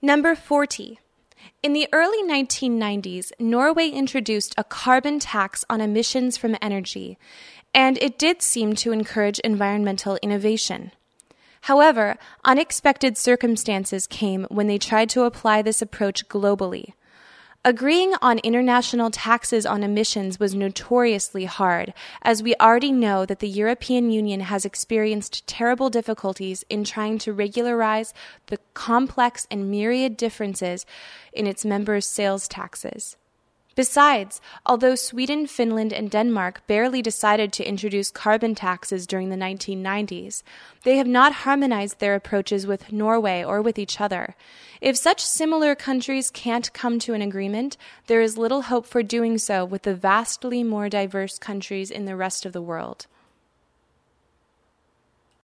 Number 40. In the early 1990s, Norway introduced a carbon tax on emissions from energy, and it did seem to encourage environmental innovation. However, unexpected circumstances came when they tried to apply this approach globally. Agreeing on international taxes on emissions was notoriously hard, as we already know that the European Union has experienced terrible difficulties in trying to regularize the complex and myriad differences in its members' sales taxes. Besides, although Sweden, Finland, and Denmark barely decided to introduce carbon taxes during the 1990s, they have not harmonized their approaches with Norway or with each other. If such similar countries can't come to an agreement, there is little hope for doing so with the vastly more diverse countries in the rest of the world.